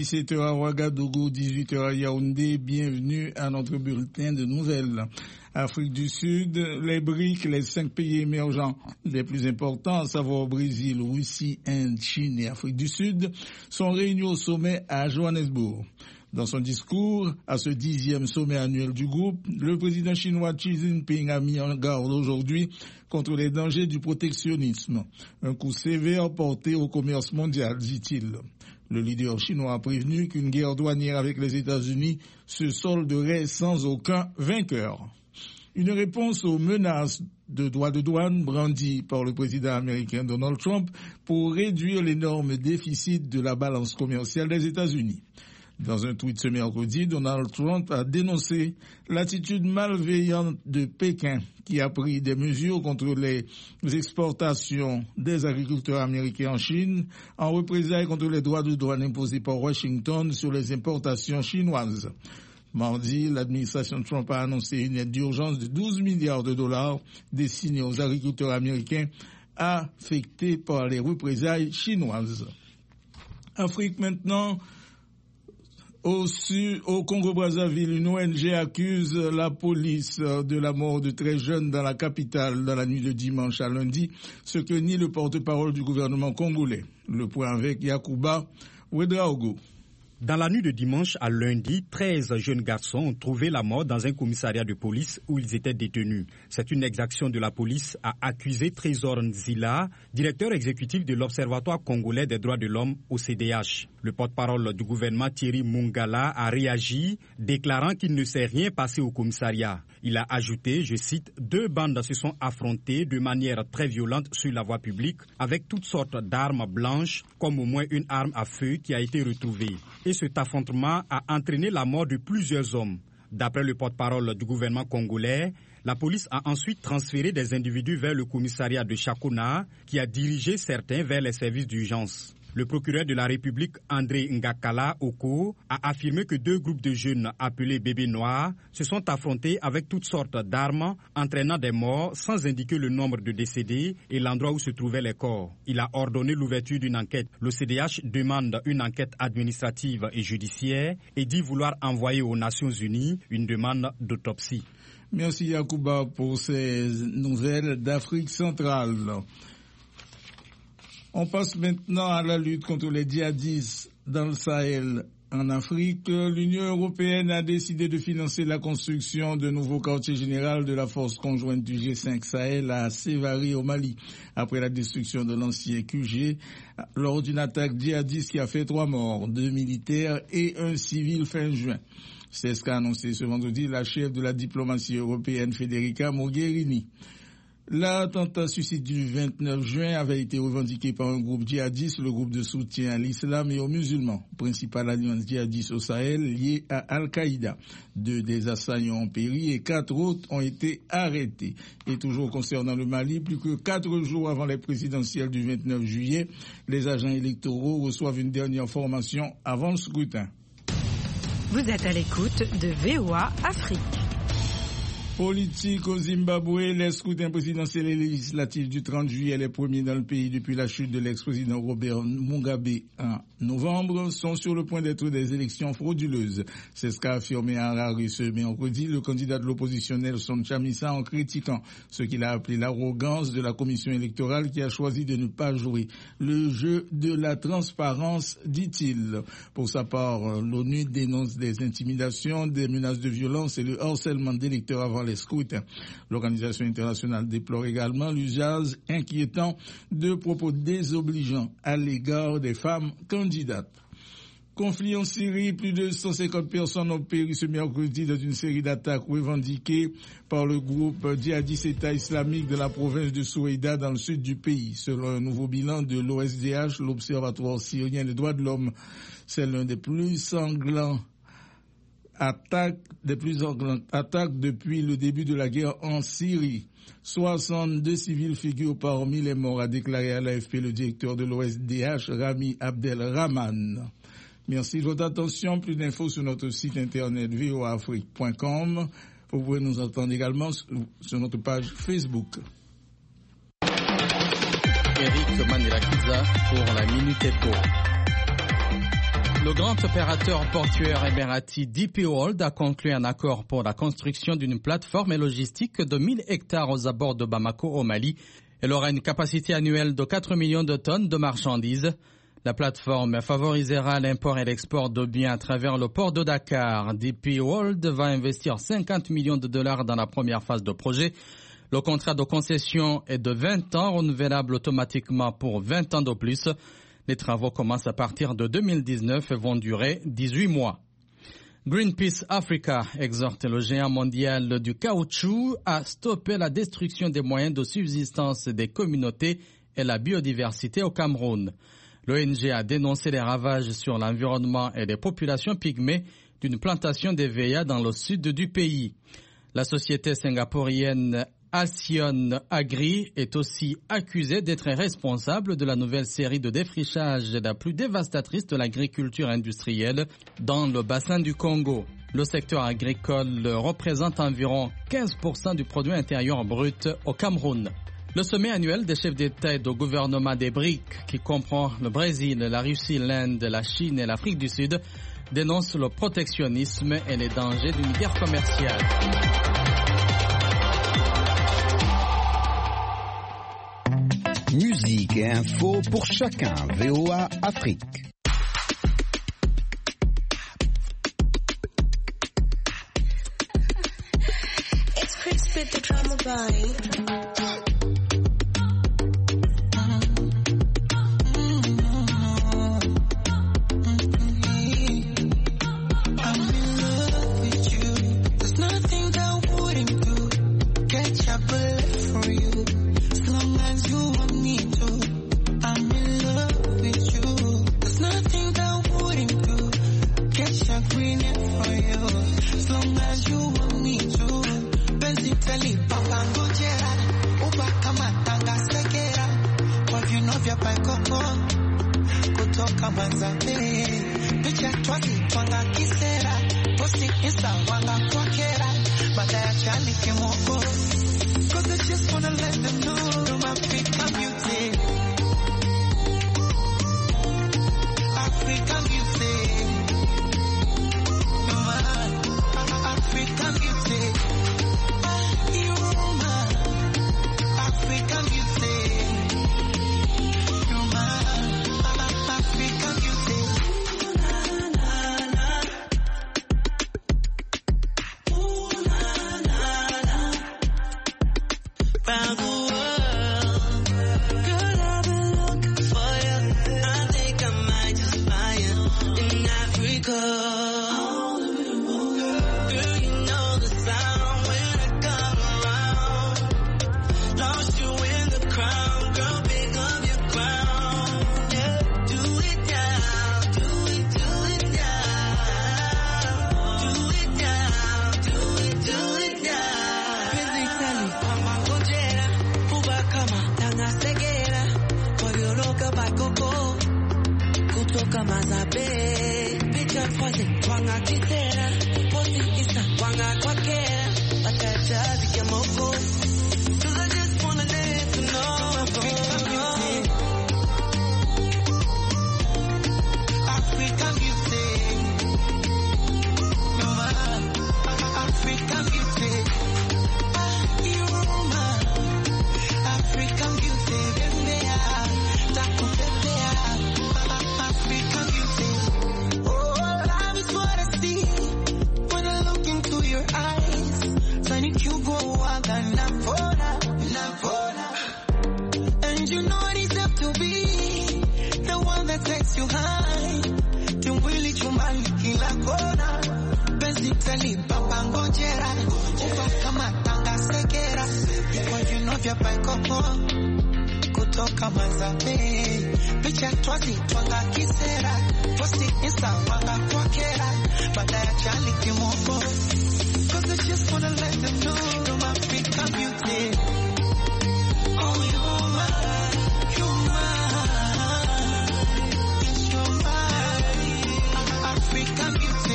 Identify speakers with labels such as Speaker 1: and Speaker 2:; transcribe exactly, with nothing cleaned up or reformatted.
Speaker 1: dix-sept heures à Ouagadougou, dix-huit heures à Yaoundé. Bienvenue à notre bulletin de nouvelles. Afrique du Sud, les BRICS, les cinq pays émergents les plus importants, à savoir Brésil, Russie, Inde, Chine et Afrique du Sud, sont réunis au sommet à Johannesburg. Dans son discours à ce dixième sommet annuel du groupe, le président chinois Xi Jinping a mis en garde aujourd'hui contre les dangers du protectionnisme. Un coup sévère porté au commerce mondial, dit-il. Le leader chinois a prévenu qu'une guerre douanière avec les États-Unis se solderait sans aucun vainqueur. Une réponse aux menaces de droits de douane brandies par le président américain Donald Trump pour réduire l'énorme déficit de la balance commerciale des États-Unis. Dans un tweet ce mercredi, Donald Trump a dénoncé l'attitude malveillante de Pékin qui a pris des mesures contre les exportations des agriculteurs américains en Chine en représailles contre les droits de douane imposés par Washington sur les importations chinoises. Mardi, l'administration Trump a annoncé une aide d'urgence de douze milliards de dollars destinée aux agriculteurs américains affectés par les représailles chinoises. Afrique maintenant. Au sud, au Congo-Brazzaville, une O N G accuse la police de la mort de très jeunes dans la capitale dans la nuit de dimanche à lundi, ce que nie le porte-parole du gouvernement congolais. Le point avec Yacouba Ouedraogo.
Speaker 2: Dans la nuit de dimanche à lundi, treize jeunes garçons ont trouvé la mort dans un commissariat de police où ils étaient détenus. C'est une exaction de la police, a accusé Trésor Nzila, directeur exécutif de l'Observatoire congolais des droits de l'homme au C D H. Le porte-parole du gouvernement Thierry Mungala a réagi, déclarant qu'il ne s'est rien passé au commissariat. Il a ajouté, je cite, « Deux bandes se sont affrontées de manière très violente sur la voie publique avec toutes sortes d'armes blanches, comme au moins une arme à feu qui a été retrouvée. » Et cet affrontement a entraîné la mort de plusieurs hommes. D'après le porte-parole du gouvernement congolais, la police a ensuite transféré des individus vers le commissariat de Chakona, qui a dirigé certains vers les services d'urgence. Le procureur de la République, André Ngakala Oko, a affirmé que deux groupes de jeunes appelés bébés noirs se sont affrontés avec toutes sortes d'armes, entraînant des morts sans indiquer le nombre de décédés et l'endroit où se trouvaient les corps. Il a ordonné l'ouverture d'une enquête. Le C D H demande une enquête administrative et judiciaire et dit vouloir envoyer aux Nations Unies une demande d'autopsie.
Speaker 1: Merci Yacouba pour ces nouvelles d'Afrique centrale. On passe maintenant à la lutte contre les djihadistes dans le Sahel. En Afrique, l'Union européenne a décidé de financer la construction de nouveaux quartiers généraux de la force conjointe du G cinq Sahel à Sévaré au Mali, après la destruction de l'ancien Q G lors d'une attaque djihadiste qui a fait trois morts, deux militaires et un civil fin juin. C'est ce qu'a annoncé ce vendredi la chef de la diplomatie européenne Federica Mogherini. L'attentat suicide du vingt-neuf juin avait été revendiqué par un groupe djihadiste, le groupe de soutien à l'islam et aux musulmans, principale alliance djihadiste au Sahel liée à Al-Qaïda. Deux des assaillants ont péri et quatre autres ont été arrêtés. Et toujours concernant le Mali, plus que quatre jours avant les présidentielles du vingt-neuf juillet, les agents électoraux reçoivent une dernière formation avant le scrutin.
Speaker 3: Vous êtes à l'écoute de V O A Afrique.
Speaker 1: Politique au Zimbabwe, les scrutins présidentiels et législatifs du trente juillet, les premiers dans le pays depuis la chute de l'ex-président Robert Mugabe en novembre, sont sur le point d'être des élections frauduleuses. C'est ce qu'a affirmé à Harare ce mercredi le candidat de l'opposition Nelson Chamisa en critiquant ce qu'il a appelé l'arrogance de la commission électorale qui a choisi de ne pas jouer le jeu de la transparence, dit-il. Pour sa part, l'ONU dénonce des intimidations, des menaces de violence et le harcèlement d'électeurs avant les scrutins. L'organisation internationale déplore également l'usage inquiétant de propos désobligeants à l'égard des femmes candidates. Conflit en Syrie, plus de cent cinquante personnes ont péri ce mercredi dans une série d'attaques revendiquées par le groupe djihadiste État islamique de la province de Soueïda dans le sud du pays. Selon un nouveau bilan de l'O S D H, l'Observatoire syrien des droits de l'homme, c'est l'un des plus sanglants Attaque, des plus sanglantes attaques depuis le début de la guerre en Syrie. soixante-deux civils figurent parmi les morts, a déclaré à l'A F P le directeur de l'O S D H, Rami Abdelrahman. Merci de votre attention. Plus d'infos sur notre site internet v o a afrique point com. Vous pouvez nous entendre également sur notre page Facebook.
Speaker 4: Eric Mandela-Kiza pour la Minute Epo. Le grand opérateur portuaire émirati D P World a conclu un accord pour la construction d'une plateforme et logistique de mille hectares aux abords de Bamako au Mali. Elle aura une capacité annuelle de quatre millions de tonnes de marchandises. La plateforme favorisera l'import et l'export de biens à travers le port de Dakar. D P World va investir cinquante millions de dollars dans la première phase de projet. Le contrat de concession est de vingt ans, renouvelable automatiquement pour vingt ans de plus. Les travaux commencent à partir de deux mille dix-neuf et vont durer dix-huit mois. Greenpeace Africa exhorte le géant mondial du caoutchouc à stopper la destruction des moyens de subsistance des communautés et la biodiversité au Cameroun. L'O N G a dénoncé les ravages sur l'environnement et les populations pygmées d'une plantation d'Eveya dans le sud du pays. La société singapourienne Alcyon Agri est aussi accusée d'être responsable de la nouvelle série de défrichage la plus dévastatrice de l'agriculture industrielle dans le bassin du Congo. Le secteur agricole représente environ quinze pour cent du produit intérieur brut au Cameroun. Le sommet annuel des chefs d'État et de gouvernement des BRICS, qui comprend le Brésil, la Russie, l'Inde, la Chine et l'Afrique du Sud, dénonce le protectionnisme et les dangers d'une guerre commerciale.
Speaker 5: Musique et info pour chacun. V O A Afrique.
Speaker 6: It's Chris with the drama body.
Speaker 7: African beauty.